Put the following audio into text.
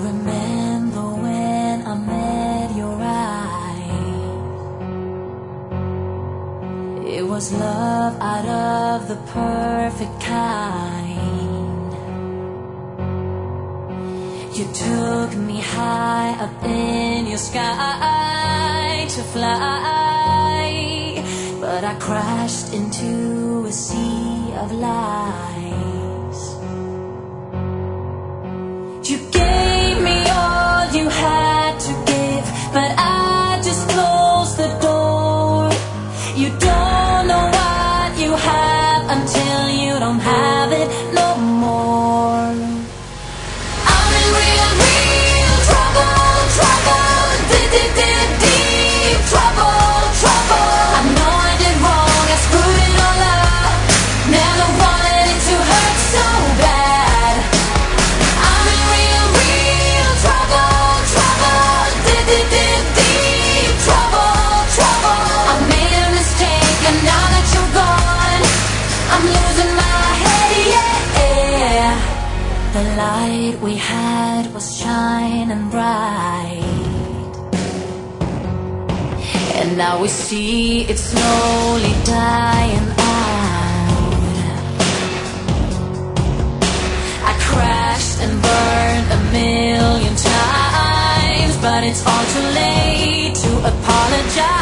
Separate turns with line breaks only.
remember when I met your eyes. It was love out of the perfect kind. You took me high up in your sky to fly, but I crashed into a sea of lies. You gave me all you had to give, but I just closed the door. You don't know what you have until you don't have it no more. I'm in real, real trouble, trouble, deep trouble, trouble. I know I did wrong, I screwed it all up. Never wanted it to hurt so bad. I'm in real, real trouble, trouble, deep trouble, trouble. I made a mistake and now that you're gone, I'm losing my head, yeah. The light we had was shining bright, and now we see it slowly dying out. I crashed and burned a million times, but it's all too late to apologize.